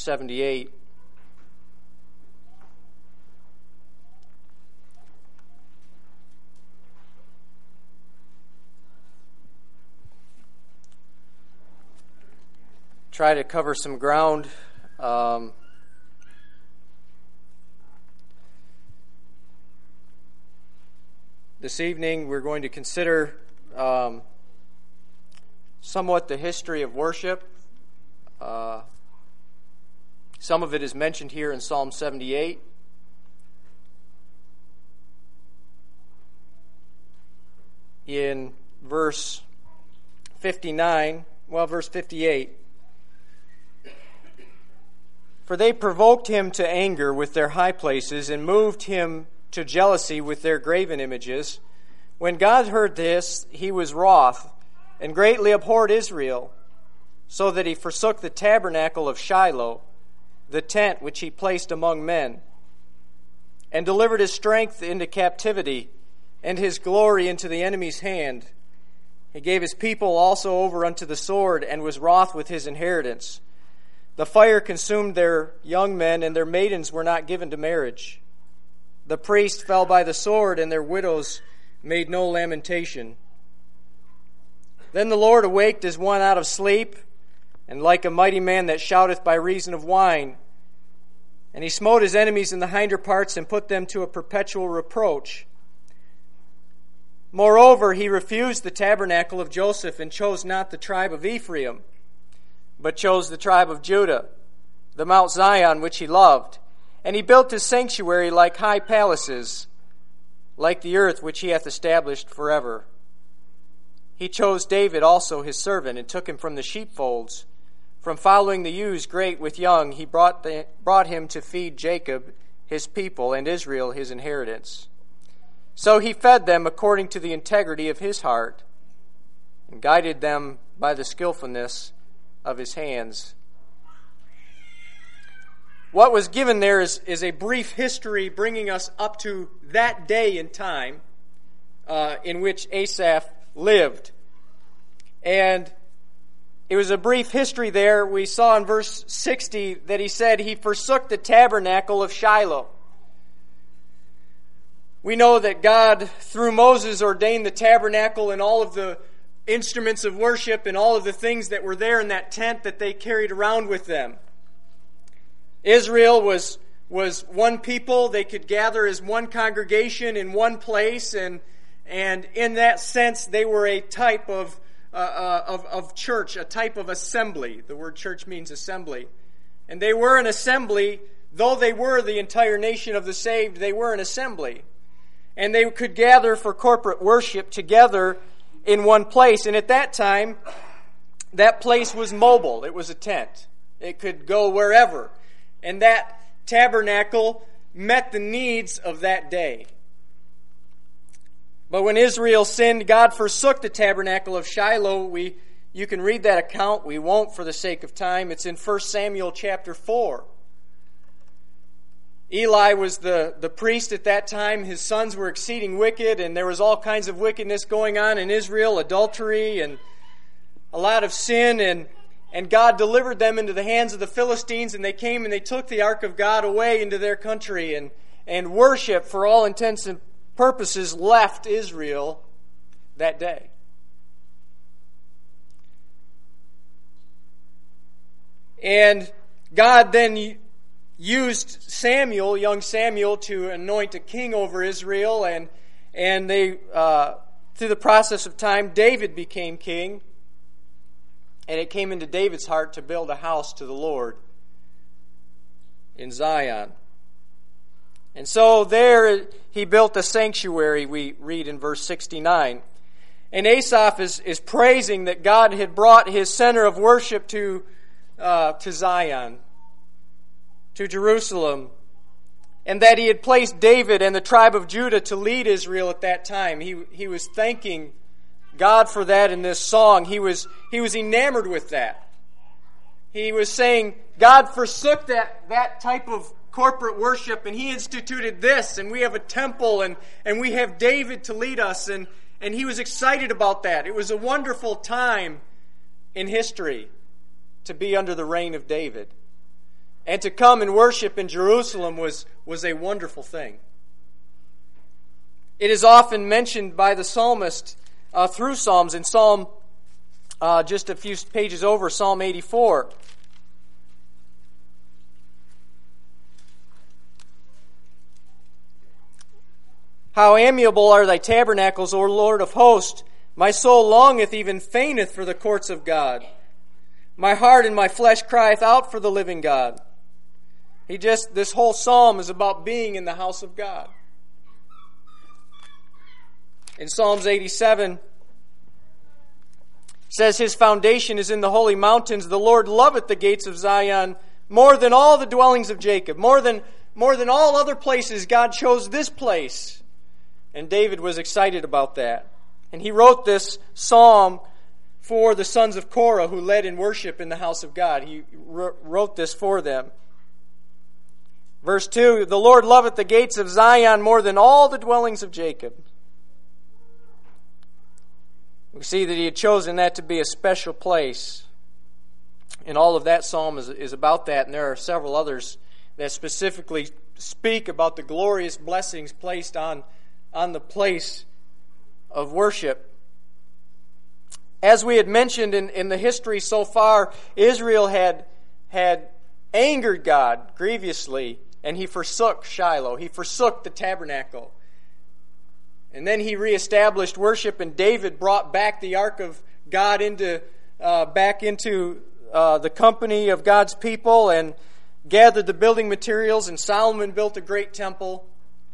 78. Try to cover some ground. This evening we're going to consider somewhat the history of worship. Some of it is mentioned here in Psalm 78. In verse 58. For they provoked him to anger with their high places and moved him to jealousy with their graven images. When God heard this, he was wroth and greatly abhorred Israel, so that he forsook the tabernacle of Shiloh, the tent which he placed among men, and delivered his strength into captivity and his glory into the enemy's hand. He gave his people also over unto the sword and was wroth with his inheritance. The fire consumed their young men, and their maidens were not given to marriage. The priests fell by the sword, and their widows made no lamentation. Then the Lord awaked as one out of sleep, and like a mighty man that shouteth by reason of wine. And he smote his enemies in the hinder parts, and put them to a perpetual reproach. Moreover, he refused the tabernacle of Joseph, and chose not the tribe of Ephraim, but chose the tribe of Judah, the Mount Zion which he loved. And he built his sanctuary like high palaces, like the earth which he hath established forever. He chose David also his servant, and took him from the sheepfolds. From following the ewes great with young, he brought him to feed Jacob his people, and Israel his inheritance. So he fed them according to the integrity of his heart, and guided them by the skillfulness of his hands. What was given there is a brief history bringing us up to that day in time in which Asaph lived. And it was a brief history there. We saw in verse 60 that he said he forsook the tabernacle of Shiloh. We know that God, through Moses, ordained the tabernacle and all of the instruments of worship and all of the things that were there in that tent that they carried around with them. Israel was one people. They could gather as one congregation in one place, and in that sense they were a type of church, a type of assembly. The word church means assembly. And they were an assembly, though they were the entire nation of the saved, they were an assembly. And they could gather for corporate worship together in one place. And at that time, that place was mobile. It was a tent. It could go wherever. And that tabernacle met the needs of that day. But when Israel sinned, God forsook the tabernacle of Shiloh. You can read that account. We won't for the sake of time. It's in 1 Samuel chapter 4. Eli was the priest at that time. His sons were exceeding wicked, and there was all kinds of wickedness going on in Israel, adultery and a lot of sin, and God delivered them into the hands of the Philistines, and they came and they took the ark of God away into their country, and worship, for all intents and purposes, left Israel that day. And God then used Samuel, young Samuel, to anoint a king over Israel, and they, through the process of time, David became king, and it came into David's heart to build a house to the Lord in Zion. And so there he built a sanctuary, we read in verse 69. And Asaph is praising that God had brought his center of worship to Zion, to Jerusalem, and that he had placed David and the tribe of Judah to lead Israel at that time. He was thanking God for that in this song. He was enamored with that. He was saying, God forsook that type of corporate worship, and he instituted this, and we have a temple, and we have David to lead us, and he was excited about that. It was a wonderful time in history to be under the reign of David. and to come and worship in Jerusalem was a wonderful thing. It is often mentioned by the psalmist through Psalms. In Psalm, just a few pages over, Psalm 84. How amiable are thy tabernacles, O Lord of hosts! My soul longeth, even fainteth, for the courts of God. My heart and my flesh crieth out for the living God. This whole psalm is about being in the house of God. In Psalms 87, it says, His foundation is in the holy mountains. The Lord loveth the gates of Zion more than all the dwellings of Jacob. More than all other places, God chose this place. And David was excited about that. And he wrote this psalm for the sons of Korah who led in worship in the house of God. He wrote this for them. Verse 2, The Lord loveth the gates of Zion more than all the dwellings of Jacob. We see that he had chosen that to be a special place. And all of that psalm is about that. And there are several others that specifically speak about the glorious blessings placed on the place of worship. As we had mentioned in the history so far, Israel had angered God grievously, and he forsook Shiloh. He forsook the tabernacle. And then he reestablished worship, and David brought back the ark of God back into the company of God's people and gathered the building materials, and Solomon built a great temple.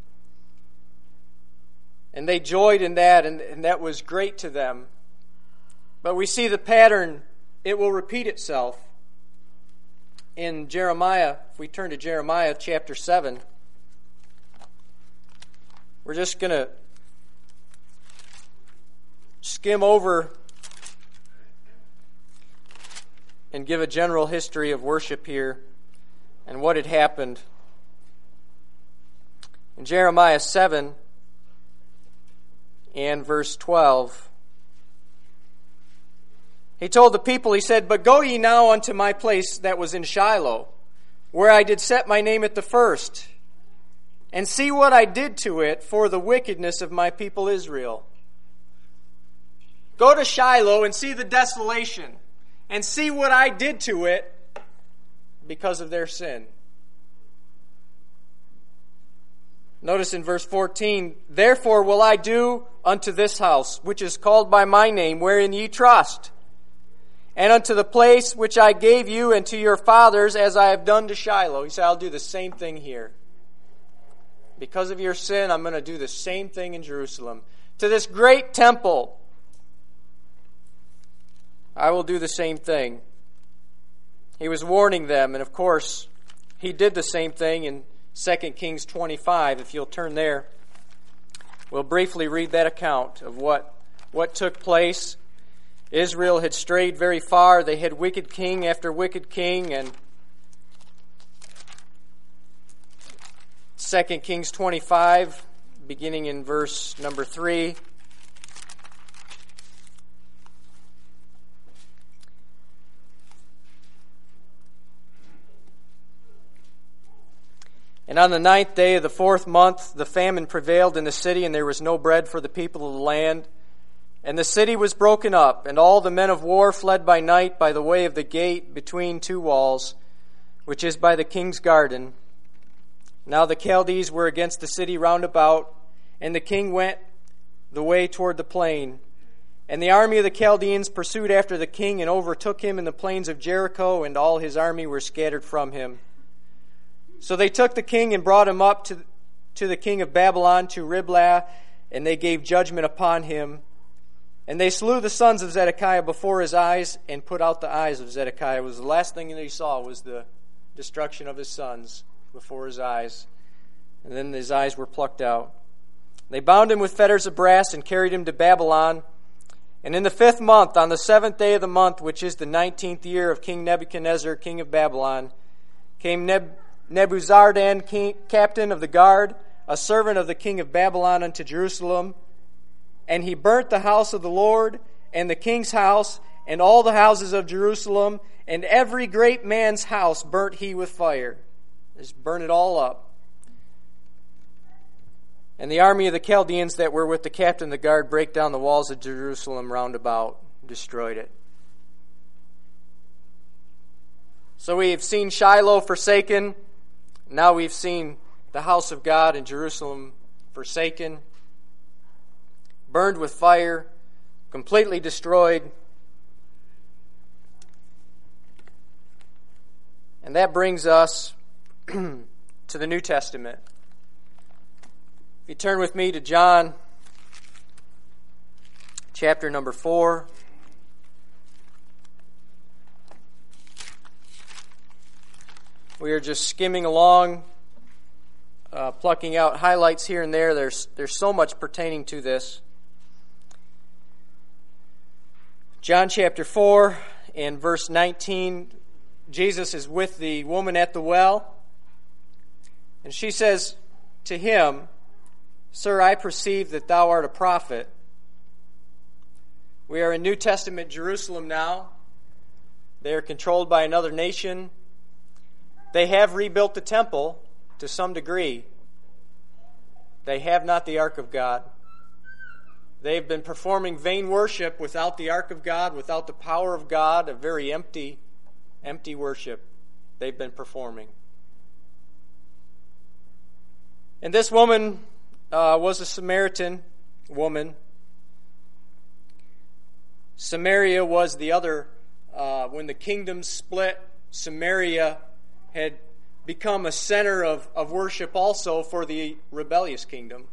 And they joyed in that, and that was great to them. But we see the pattern, it will repeat itself. In Jeremiah, if we turn to Jeremiah chapter 7, we're just going to skim over and give a general history of worship here and what had happened. In Jeremiah 7 and verse 12, he told the people, he said, But go ye now unto my place that was in Shiloh, where I did set my name at the first, and see what I did to it for the wickedness of my people Israel. Go to Shiloh and see the desolation, and see what I did to it because of their sin. Notice in verse 14, Therefore will I do unto this house, which is called by my name, wherein ye trust, and unto the place which I gave you and to your fathers, as I have done to Shiloh. He said, I'll do the same thing here. Because of your sin, I'm going to do the same thing in Jerusalem. To this great temple, I will do the same thing. He was warning them, and of course, he did the same thing in 2 Kings 25. If you'll turn there, we'll briefly read that account of what took place. Israel had strayed very far. They had wicked king after wicked king, and 2 Kings 25, beginning in verse number 3. And on the 9th day of the 4th month, the famine prevailed in the city, and there was no bread for the people of the land. And the city was broken up, and all the men of war fled by night by the way of the gate between two walls, which is by the king's garden. Now the Chaldees were against the city round about, and the king went the way toward the plain. And the army of the Chaldeans pursued after the king and overtook him in the plains of Jericho, and all his army were scattered from him. So they took the king and brought him up to the king of Babylon, to Riblah, and they gave judgment upon him. And they slew the sons of Zedekiah before his eyes, and put out the eyes of Zedekiah. It was the last thing that he saw, was the destruction of his sons before his eyes. And then his eyes were plucked out. They bound him with fetters of brass and carried him to Babylon. And in the 5th month, on the 7th day of the month, which is the 19th year of King Nebuchadnezzar, king of Babylon, came Nebuzaradan, captain of the guard, a servant of the king of Babylon, unto Jerusalem. And he burnt the house of the Lord, and the king's house, and all the houses of Jerusalem, and every great man's house burnt he with fire. Just burn it all up. And the army of the Chaldeans that were with the captain of the guard brake down the walls of Jerusalem round about, destroyed it. So we have seen Shiloh forsaken. Now we've seen the house of God in Jerusalem forsaken, burned with fire, completely destroyed. And that brings us to the New Testament. If you turn with me to John chapter number 4. We are just skimming along, plucking out highlights here and there. There's so much pertaining to this. John chapter 4 and verse 19, Jesus is with the woman at the well, and she says to him, "Sir, I perceive that thou art a prophet." We are in New Testament Jerusalem now. They are controlled by another nation. They have rebuilt the temple to some degree. They have not the ark of God. They've been performing vain worship without the ark of God, without the power of God, a very empty worship they've been performing. And this woman was a Samaritan woman. Samaria was the other, when the kingdom split, Samaria had become a center of worship also for the rebellious kingdom.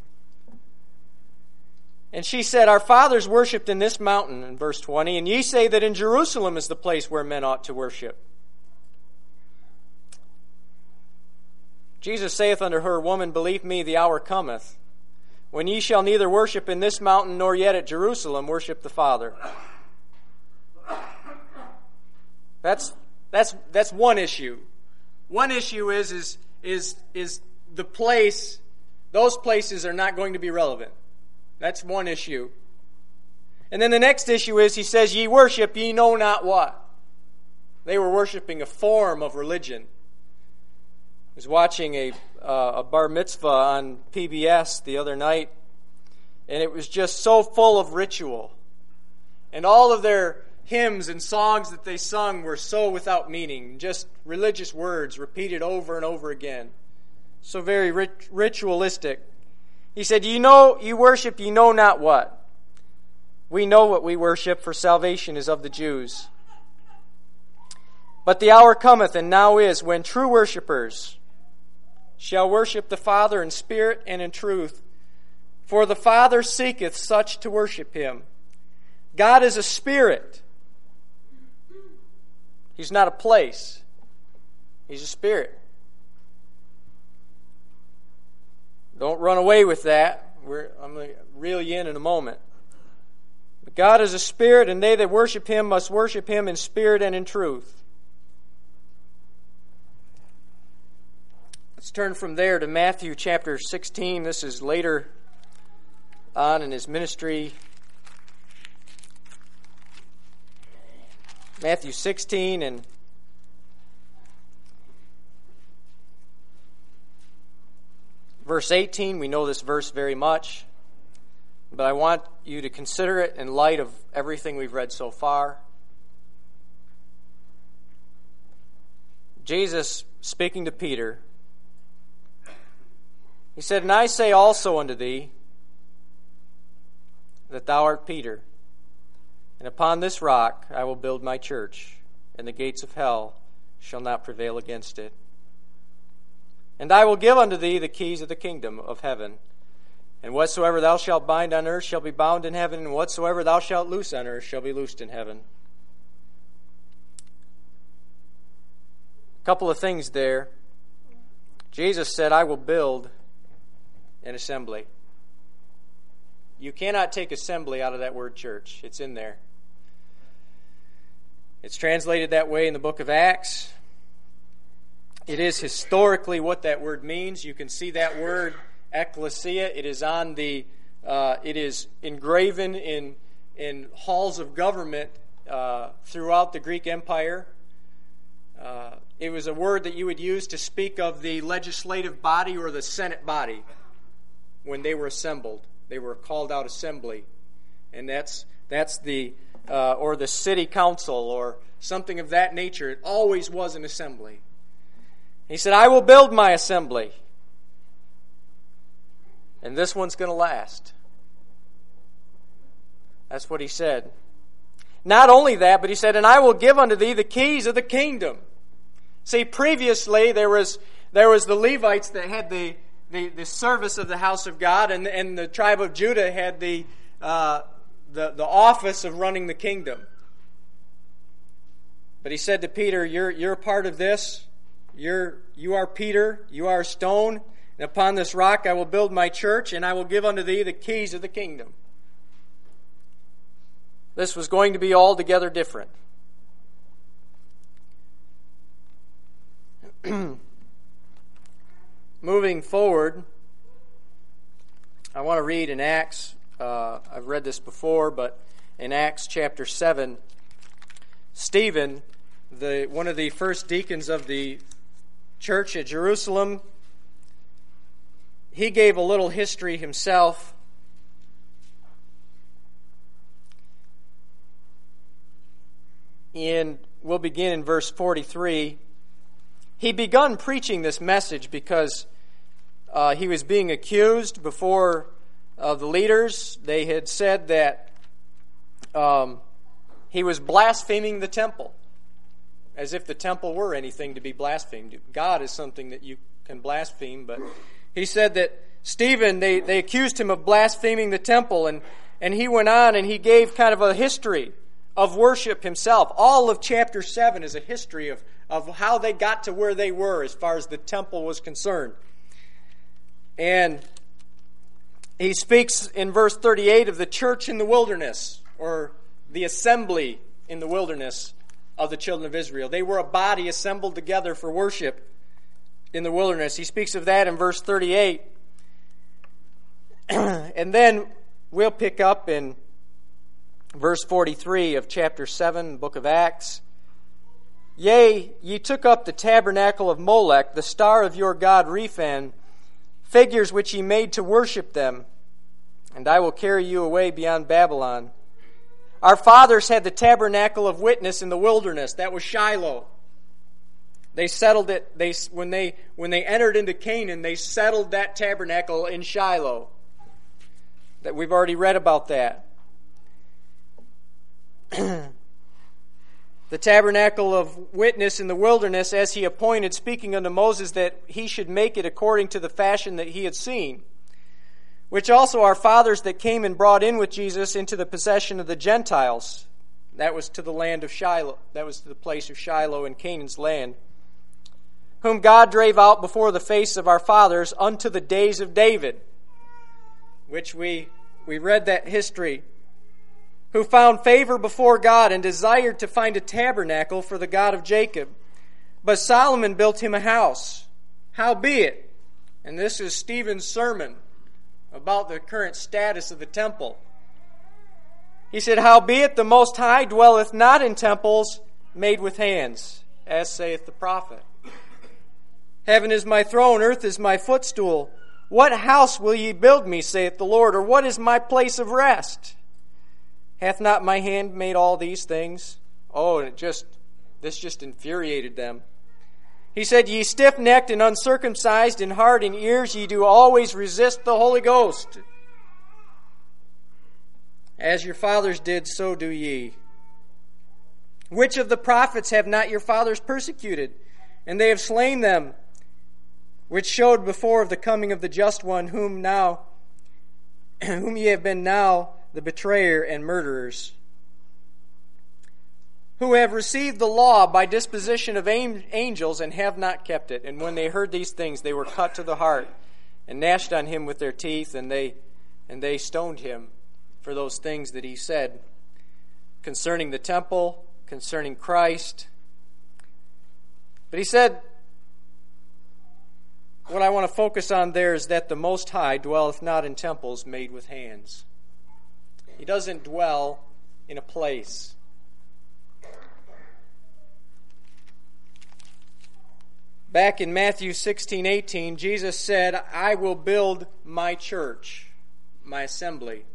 And she said, "Our fathers worshipped in this mountain," in verse 20, "and ye say that in Jerusalem is the place where men ought to worship." Jesus saith unto her, "Woman, believe me, the hour cometh, when ye shall neither worship in this mountain, nor yet at Jerusalem worship the Father." That's one issue. One issue is the place. Those places are not going to be relevant. That's one issue. And then the next issue is, he says, "Ye worship, ye know not what." They were worshiping a form of religion. I was watching a bar mitzvah on PBS the other night, and it was just so full of ritual. And all of their hymns and songs that they sung were so without meaning, just religious words repeated over and over again. So very ritualistic. He said, "You worship, ye know not what. We know what we worship, for salvation is of the Jews. But the hour cometh, and now is, when true worshipers shall worship the Father in spirit and in truth. For the Father seeketh such to worship him. God is a spirit." He's not a place. He's a spirit. Don't run away with that. I'm going to reel you in a moment. But God is a spirit, and they that worship him must worship him in spirit and in truth. Let's turn from there to Matthew chapter 16. This is later on in his ministry. Matthew 16 and verse 18. We know this verse very much, but I want you to consider it in light of everything we've read so far. Jesus speaking to Peter, he said, "And I say also unto thee, that thou art Peter, and upon this rock I will build my church, and the gates of hell shall not prevail against it. And I will give unto thee the keys of the kingdom of heaven. And whatsoever thou shalt bind on earth shall be bound in heaven, and whatsoever thou shalt loose on earth shall be loosed in heaven." A couple of things there. Jesus said, "I will build an assembly." You cannot take assembly out of that word church. It's in there. It's translated that way in the book of Acts. It is historically what that word means. You can see that word ecclesia. It is on it is engraven in halls of government throughout the Greek Empire. It was a word that you would use to speak of the legislative body or the Senate body when they were assembled. They were called out assembly. And that's the, or the city council or something of that nature. It always was an assembly. He said, I will build my assembly. And this one's going to last. That's what he said. Not only that, but he said, and I will give unto thee the keys of the kingdom. See, previously there was the Levites that had the service of the house of God, and the tribe of Judah had the office of running the kingdom. But he said to Peter, you're a part of this. You are Peter, you are a stone, and upon this rock I will build my church, and I will give unto thee the keys of the kingdom. This was going to be altogether different. Moving forward, I want to read in Acts, I've read this before, but in Acts chapter 7, Stephen, one of the first deacons of the church at Jerusalem, he gave a little history himself. And we'll begin in verse 43. He begun preaching this message because he was being accused before the leaders. They had said that he was blaspheming the temple, as if the temple were anything to be blasphemed. God is something that you can blaspheme, but he said that Stephen, they accused him of blaspheming the temple, and he went on and he gave kind of a history of worship himself. All of chapter 7 is a history of how they got to where they were as far as the temple was concerned. And he speaks in verse 38 of the church in the wilderness, or the assembly in the wilderness of the children of Israel. They were a body assembled together for worship in the wilderness. He speaks of that in verse 38. And then we'll pick up in verse 43 of chapter 7, book of Acts. Yea, ye took up the tabernacle of Molech, the star of your god Rephan, figures which ye made to worship them, and I will carry you away beyond Babylon. Our fathers had the tabernacle of witness in the wilderness. That was Shiloh. They settled it. When they entered into Canaan, they settled that tabernacle in Shiloh. That we've already read about that. The tabernacle of witness in the wilderness, as he appointed, speaking unto Moses that he should make it according to the fashion that he had seen, which also our fathers that came and brought in with Jesus into the possession of the Gentiles. That was to the land of Shiloh. That was to the place of Shiloh in Canaan's land, whom God drave out before the face of our fathers unto the days of David, which we read that history, who found favor before God and desired to find a tabernacle for the God of Jacob. But Solomon built him a house. Howbeit, and this is Stephen's sermon about the current status of the temple. He said, howbeit the Most High dwelleth not in temples made with hands, as saith the prophet. Heaven is my throne, earth is my footstool. What house will ye build me, saith the Lord, or what is my place of rest? Hath not my hand made all these things? Oh, and this just infuriated them. He said, ye stiff-necked and uncircumcised in heart and ears, ye do always resist the Holy Ghost. As your fathers did, so do ye. Which of the prophets have not your fathers persecuted? And they have slain them, which showed before of the coming of the just one, whom ye have been now the betrayer and murderers, who have received the law by disposition of angels and have not kept it. And when they heard these things, they were cut to the heart and gnashed on him with their teeth, and they stoned him for those things that he said concerning the temple, concerning Christ. But he said, what I want to focus on there is that the Most High dwelleth not in temples made with hands. He doesn't dwell in a place. Back in Matthew 16:18, Jesus said, "I will build my church, my assembly."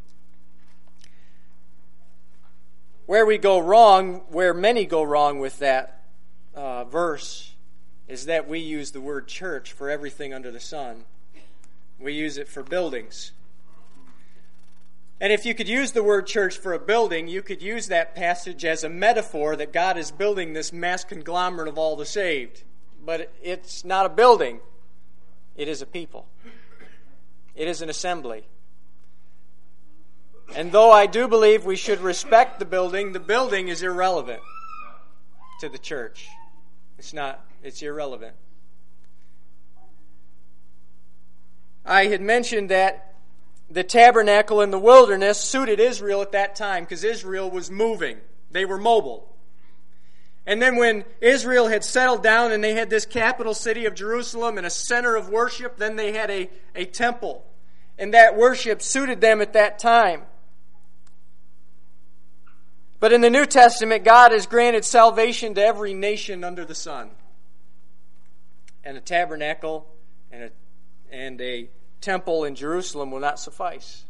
Where we go wrong, where many go wrong with that verse, is that we use the word church for everything under the sun. We use it for buildings. And if you could use the word church for a building, you could use that passage as a metaphor that God is building this mass conglomerate of all the saved. But it's not a building. It is a people. It is an assembly. And though I do believe we should respect the building is irrelevant to the church. It's irrelevant. I had mentioned that the tabernacle in the wilderness suited Israel at that time because Israel was moving. They were mobile. And then when Israel had settled down and they had this capital city of Jerusalem and a center of worship, then they had a temple. And that worship suited them at that time. But in the New Testament, God has granted salvation to every nation under the sun. And a tabernacle and a temple in Jerusalem will not suffice.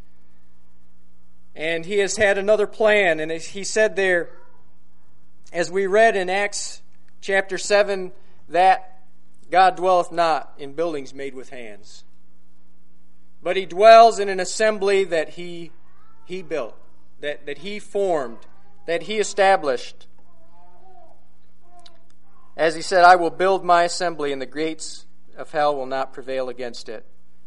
And He has had another plan. And He said there, as we read in Acts chapter 7, that God dwelleth not in buildings made with hands, but He dwells in an assembly that He built, that He formed, that He established. As He said, "I will build my assembly, and the gates of hell will not prevail against it."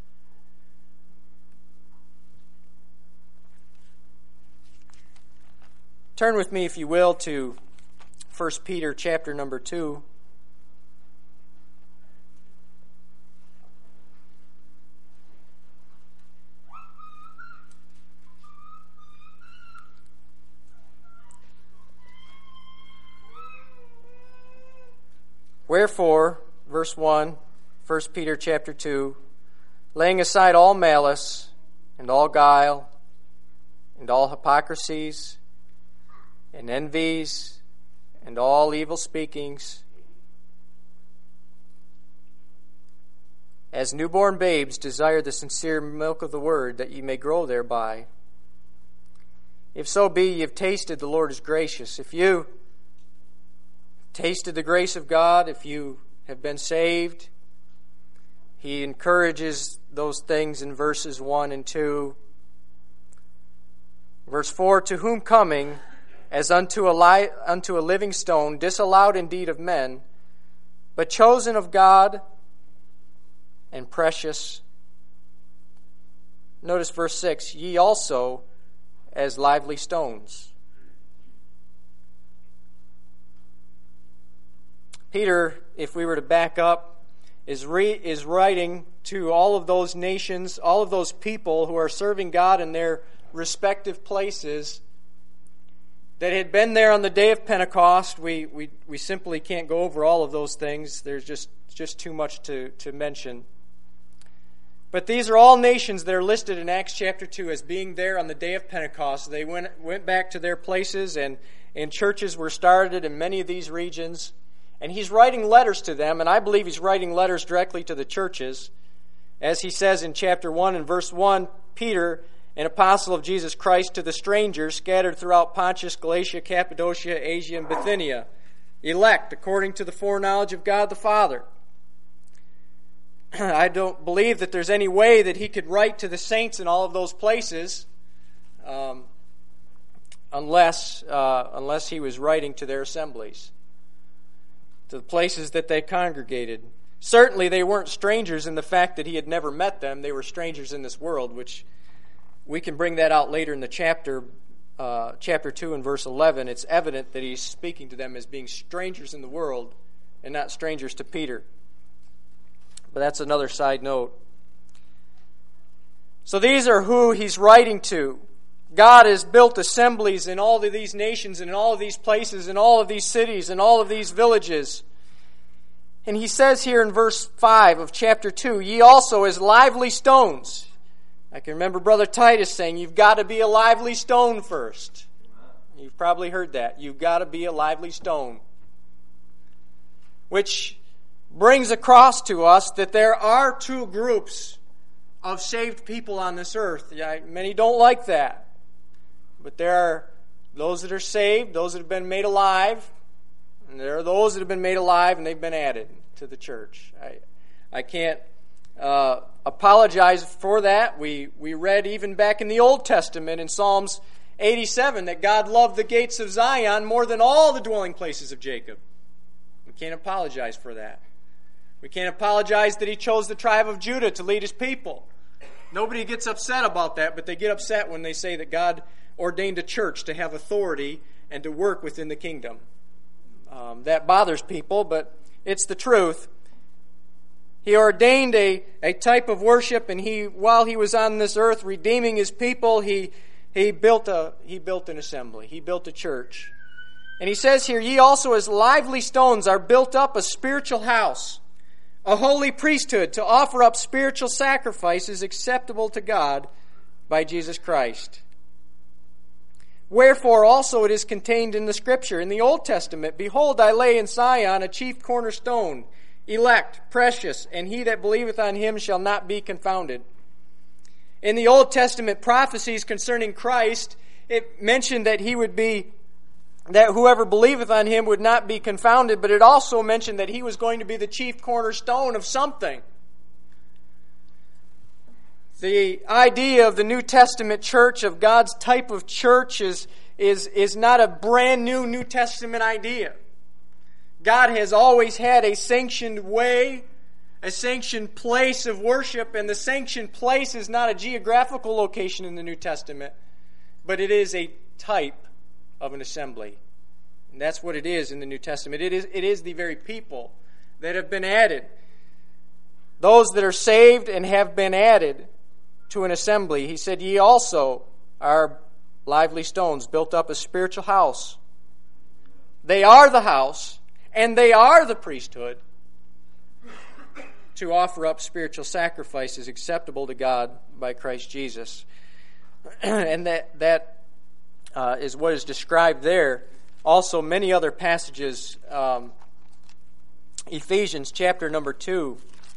Turn with me, if you will, to 1 Peter chapter number 2. "Wherefore," verse 1, 1 Peter chapter 2, "laying aside all malice, and all guile, and all hypocrisies, and envies, and all evil speakings, as newborn babes desire the sincere milk of the word, that ye may grow thereby. If so be ye have tasted the Lord is gracious." If you tasted the grace of God, if you have been saved, He encourages those things in verses 1 and 2. Verse 4, "To whom coming as unto a living stone, disallowed indeed of men, but chosen of God and precious." Notice verse 6, "Ye also as lively stones." Peter, if we were to back up, is writing to all of those nations, all of those people who are serving God in their respective places, that had been there on the day of Pentecost. We simply can't go over all of those things. There's just too much to mention. But these are all nations that are listed in Acts chapter 2 as being there on the day of Pentecost. They went back to their places, and churches were started in many of these regions. And he's writing letters to them, and I believe he's writing letters directly to the churches. As he says in chapter 1 and verse 1, "Peter, an apostle of Jesus Christ, to the strangers scattered throughout Pontus, Galatia, Cappadocia, Asia, and Bithynia, elect according to the foreknowledge of God the Father." I don't believe that there's any way that he could write to the saints in all of those places unless he was writing to their assemblies, to the places that they congregated. Certainly they weren't strangers in the fact that he had never met them. They were strangers in this world, which we can bring that out later in the chapter 2 and verse 11. It's evident that he's speaking to them as being strangers in the world and not strangers to Peter. But that's another side note. So these are who he's writing to. God has built assemblies in all of these nations and in all of these places, in all of these cities, and all of these villages. And he says here in verse 5 of chapter 2, "Ye also as lively stones." I can remember Brother Titus saying, you've got to be a lively stone first. You've probably heard that. You've got to be a lively stone. Which brings across to us that there are two groups of saved people on this earth. Many don't like that. But there are those that are saved, those that have been made alive, and there are those that have been made alive and they've been added to the church. I can't apologize for that. We read even back in the Old Testament in Psalms 87 that God loved the gates of Zion more than all the dwelling places of Jacob. We can't apologize for that. We can't apologize that He chose the tribe of Judah to lead His people. Nobody gets upset about that, but they get upset when they say that God ordained a church to have authority and to work within the kingdom. That bothers people, but it's the truth. He ordained a type of worship, and while He was on this earth redeeming His people, He built an assembly. He built a church. And He says here, ye also as lively stones are built up a spiritual house, a holy priesthood, to offer up spiritual sacrifices acceptable to God by Jesus Christ. Wherefore also it is contained in the Scripture, in the Old Testament, behold, I lay in Sion a chief cornerstone, elect, precious, and he that believeth on Him shall not be confounded. In the Old Testament prophecies concerning Christ, it mentioned that He would be, that whoever believeth on Him would not be confounded, but it also mentioned that He was going to be the chief cornerstone of something. The idea of the New Testament church, of God's type of church, is not a brand new New Testament idea. God has always had a sanctioned way, a sanctioned place of worship, and the sanctioned place is not a geographical location in the New Testament, but it is a type of an assembly. And that's what it is in the New Testament. It is the very people that have been added. Those that are saved and have been added to an assembly. He said, ye also are lively stones, built up a spiritual house. They are the house, and they are the priesthood to offer up spiritual sacrifices acceptable to God by Christ Jesus. And that is what is described there. Also, many other passages. Ephesians chapter number 2.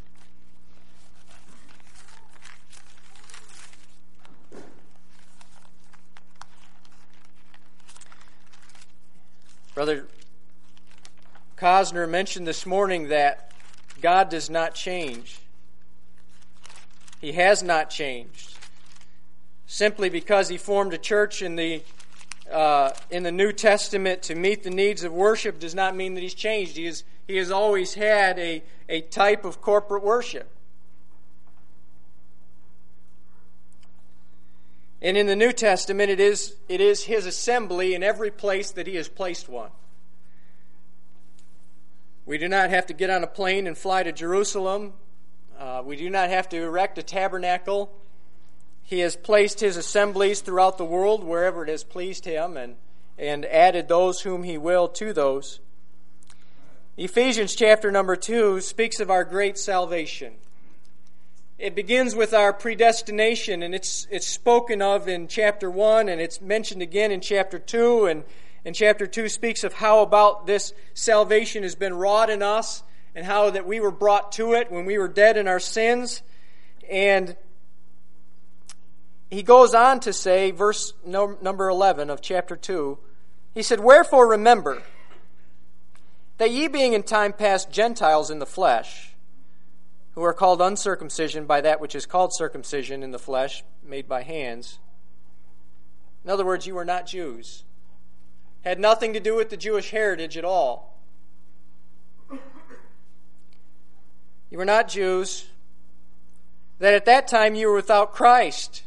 Brother Cosner mentioned this morning that God does not change. He has not changed. Simply because He formed a church in the New Testament to meet the needs of worship does not mean that He's changed. He has always had a type of corporate worship. And in the New Testament, it is His assembly in every place that He has placed one. We do not have to get on a plane and fly to Jerusalem. We do not have to erect a tabernacle. He has placed His assemblies throughout the world wherever it has pleased Him, and added those whom He will to those. Ephesians chapter number 2 speaks of our great salvation. It begins with our predestination, and it's spoken of in chapter 1, and it's mentioned again in chapter 2, and chapter 2 speaks of how about this salvation has been wrought in us, and how that we were brought to it when we were dead in our sins. And he goes on to say, verse number 11 of chapter 2, he said, wherefore remember that ye being in time past Gentiles in the flesh, who are called uncircumcision by that which is called circumcision in the flesh, made by hands. In other words, you were not Jews. Had nothing to do with the Jewish heritage at all. You were not Jews. That at that time you were without Christ.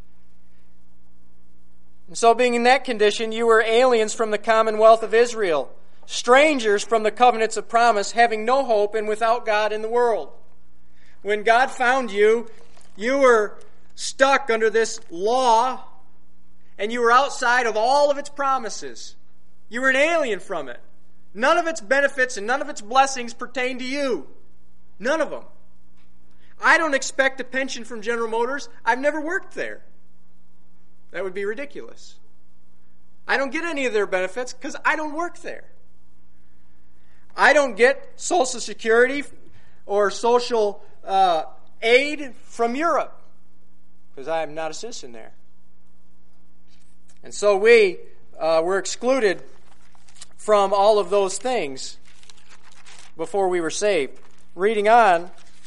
And so being in that condition, you were aliens from the commonwealth of Israel, strangers from the covenants of promise, having no hope and without God in the world. When God found you, you were stuck under this law, and you were outside of all of its promises. You were an alien from it. None of its benefits and none of its blessings pertain to you. None of them. I don't expect a pension from General Motors. I've never worked there. That would be ridiculous. I don't get any of their benefits because I don't work there. I don't get Social Security or social aid from Europe, because I am not a citizen there. And so we were excluded from all of those things before we were saved. Reading on,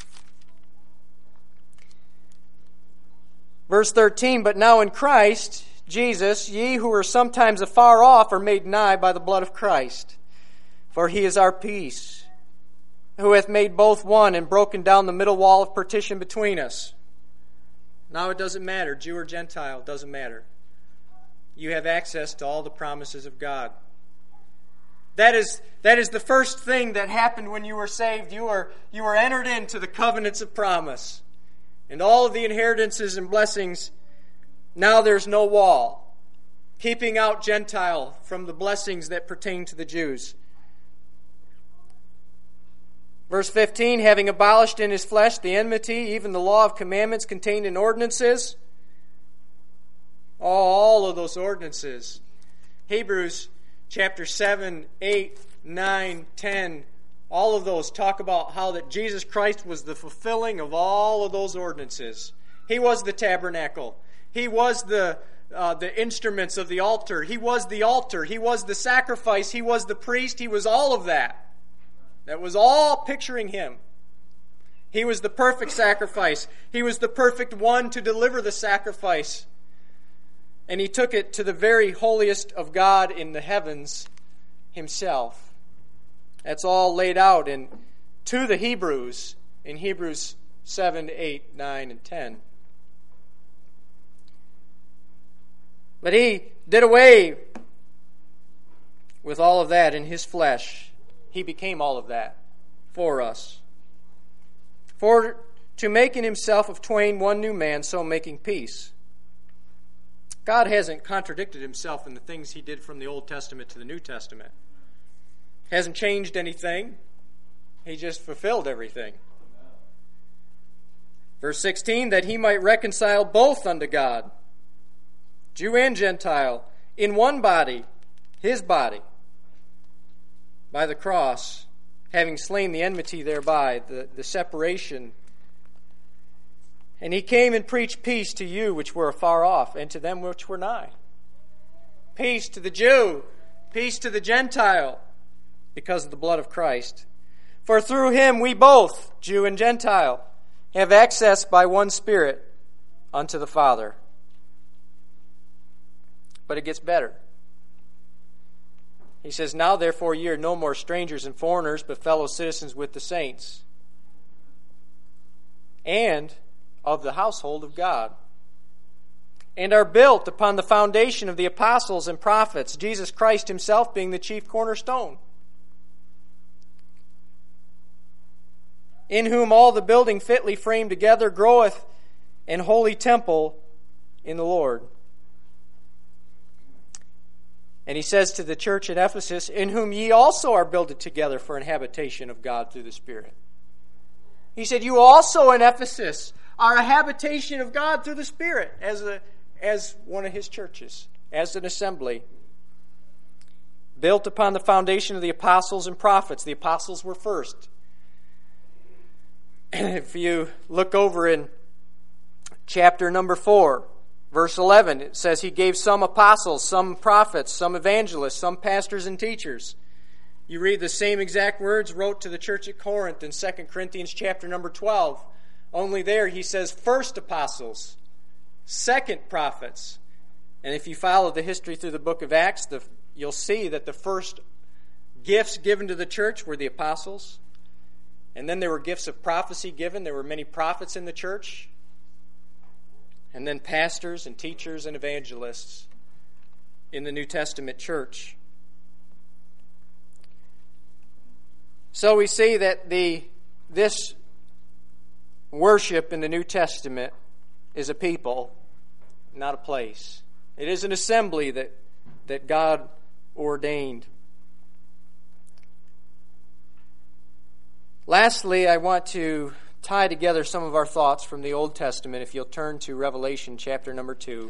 verse 13, but now in Christ Jesus, ye who were sometimes afar off are made nigh by the blood of Christ. For he is our peace, who hath made both one and broken down the middle wall of partition between us. Now it doesn't matter, Jew or Gentile, it doesn't matter. You have access to all the promises of God. That is the first thing that happened when you were saved. You were entered into the covenants of promise. And all of the inheritances and blessings, now there's no wall, keeping out Gentile from the blessings that pertain to the Jews. Verse 15, having abolished in his flesh the enmity, even the law of commandments contained in ordinances. All of those ordinances. Hebrews chapter 7, 8, 9, 10, all of those talk about how that Jesus Christ was the fulfilling of all of those ordinances. He was the tabernacle. He was the instruments of the altar. He was the altar. He was the sacrifice. He was the priest. He was all of that. That was all picturing him. He was the perfect sacrifice. He was the perfect one to deliver the sacrifice. And he took it to the very holiest of God in the heavens himself. That's all laid out to the Hebrews in Hebrews 7, 8, 9, and 10. But he did away with all of that in his flesh. He became all of that for us. For to make in himself of twain one new man, so making peace. God hasn't contradicted himself in the things he did from the Old Testament to the New Testament. Hasn't changed anything. He just fulfilled everything. Verse 16, that he might reconcile both unto God, Jew and Gentile, in one body, his body, by the cross, having slain the enmity thereby, the separation. And he came and preached peace to you which were afar off, and to them which were nigh. Peace to the Jew, peace to the Gentile, because of the blood of Christ. For through him we both, Jew and Gentile, have access by one Spirit unto the Father. But it gets better. He says, now therefore ye are no more strangers and foreigners, but fellow citizens with the saints, and of the household of God, and are built upon the foundation of the apostles and prophets, Jesus Christ himself being the chief cornerstone, in whom all the building fitly framed together groweth an holy temple in the Lord. And he says to the church at Ephesus, in whom ye also are builded together for an habitation of God through the Spirit. He said, you also in Ephesus are a habitation of God through the Spirit, as one of his churches, as an assembly. Built upon the foundation of the apostles and prophets. The apostles were first. If you look over in chapter number 4, verse 11, it says he gave some apostles, some prophets, some evangelists, some pastors and teachers. You read the same exact words wrote to the church at Corinth in 2 Corinthians chapter number 12. Only there he says first apostles, second prophets. And if you follow the history through the book of Acts, you'll see that the first gifts given to the church were the apostles. And then there were gifts of prophecy given. There were many prophets in the church. And then pastors and teachers and evangelists in the New Testament church. So we see that this worship in the New Testament is a people, not a place. It is an assembly that God ordained. Lastly, I want to tie together some of our thoughts from the Old Testament, if you'll turn to Revelation chapter number 2.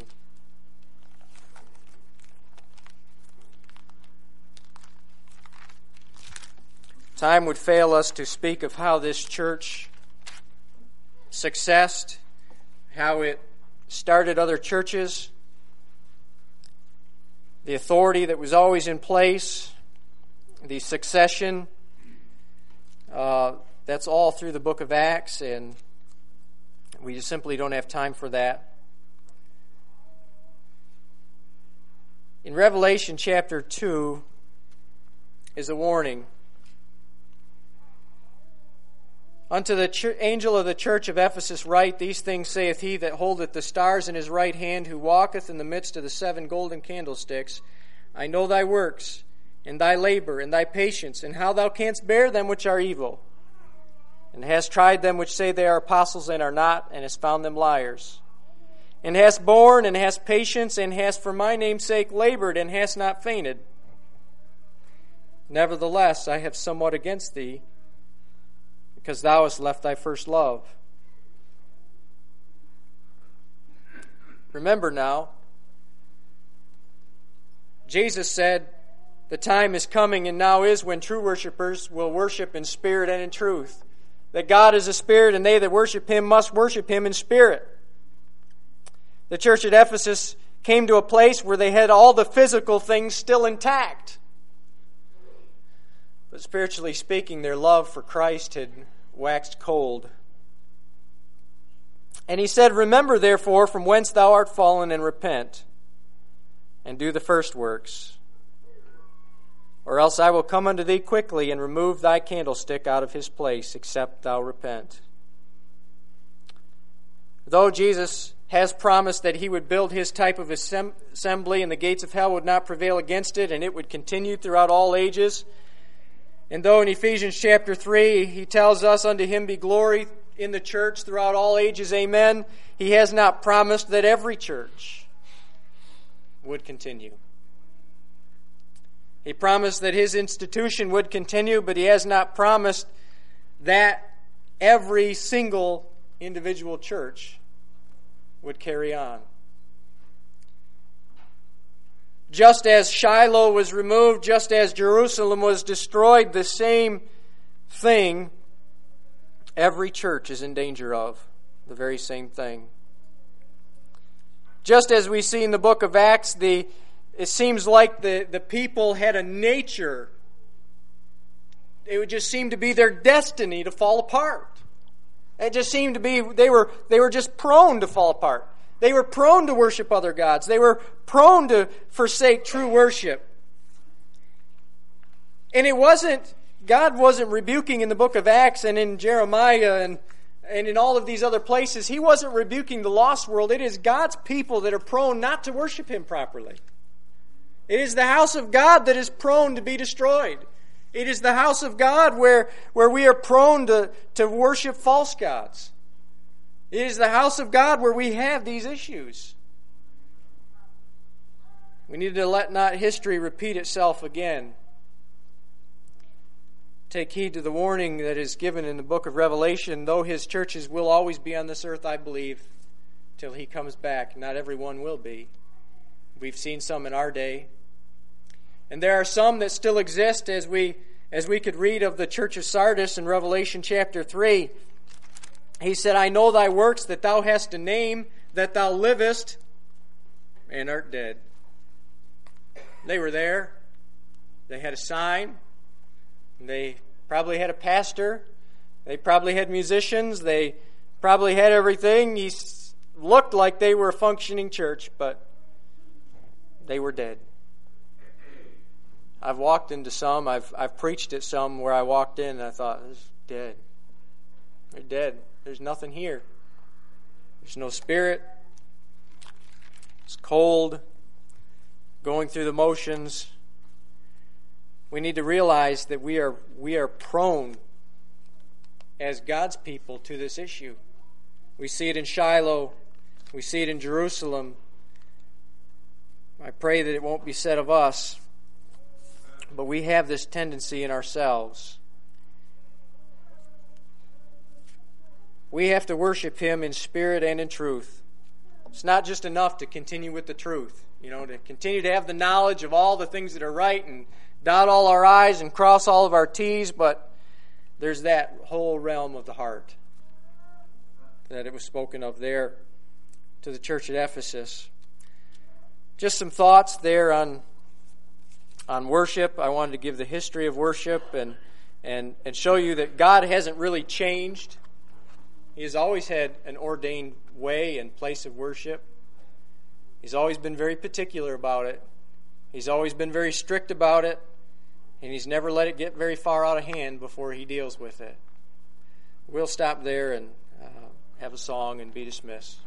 time would fail us to speak of how this church successed, how it started other churches, the authority that was always in place, the succession. That's all through the book of Acts, and we just simply don't have time for that. In Revelation chapter 2 is a warning. Unto the angel of the church of Ephesus write, These things saith he that holdeth the stars in his right hand, who walketh in the midst of the 7 golden candlesticks. I know thy works, and thy labor, and thy patience, and how thou canst bear them which are evil, and hast tried them which say they are apostles and are not, and hast found them liars. And hast borne, and hast patience, and hast for my name's sake labored, and hast not fainted. Nevertheless, I have somewhat against thee, because thou hast left thy first love. Remember now, Jesus said, the time is coming and now is when true worshipers will worship in spirit and in truth. That God is a spirit, and they that worship him must worship him in spirit. The church at Ephesus came to a place where they had all the physical things still intact. But spiritually speaking, their love for Christ had waxed cold. And he said, Remember therefore from whence thou art fallen, and repent, and do the first works. Or else I will come unto thee quickly, and remove thy candlestick out of his place, except thou repent. Though Jesus has promised that he would build his type of assembly, and the gates of hell would not prevail against it, and it would continue throughout all ages, and though in Ephesians chapter 3 he tells us, Unto him be glory in the church throughout all ages, amen, he has not promised that every church would continue. He promised that his institution would continue, but he has not promised that every single individual church would carry on. Just as Shiloh was removed, just as Jerusalem was destroyed, the same thing every church is in danger of. The very same thing. Just as we see in the book of Acts, it seems like the people had a nature. It would just seem to be their destiny to fall apart. It just seemed to be they were just prone to fall apart. They were prone to worship other gods. They were prone to forsake true worship. And God wasn't rebuking in the book of Acts and in Jeremiah and in all of these other places. He wasn't rebuking the lost world. It is God's people that are prone not to worship him properly. It is the house of God that is prone to be destroyed. It is the house of God where we are prone to worship false gods. It is the house of God where we have these issues. We need to let not history repeat itself again. Take heed to the warning that is given in the book of Revelation. Though his churches will always be on this earth, I believe, till he comes back. Not everyone will be. We've seen some in our day. And there are some that still exist, as we could read of the church of Sardis in Revelation chapter 3. He said, I know thy works, that thou hast a name, that thou livest, and art dead. They were there. They had a sign. They probably had a pastor. They probably had musicians. They probably had everything. He looked like they were a functioning church, but they were dead. I've walked into some. I've preached at some where I walked in and I thought, this is dead. They're dead. There's nothing here. There's no spirit. It's cold. Going through the motions. We need to realize that we are prone as God's people to this issue. We see it in Shiloh. We see it in Jerusalem. I pray that it won't be said of us, but we have this tendency in ourselves. We have to worship him in spirit and in truth. It's not just enough to continue with the truth, to continue to have the knowledge of all the things that are right and dot all our I's and cross all of our T's, but there's that whole realm of the heart that it was spoken of there to the church at Ephesus. Just some thoughts there on worship. I wanted to give the history of worship and show you that God hasn't really changed. He has always had an ordained way and place of worship. He's always been very particular about it. He's always been very strict about it. And He's never let it get very far out of hand before He deals with it. We'll stop there and have a song and be dismissed.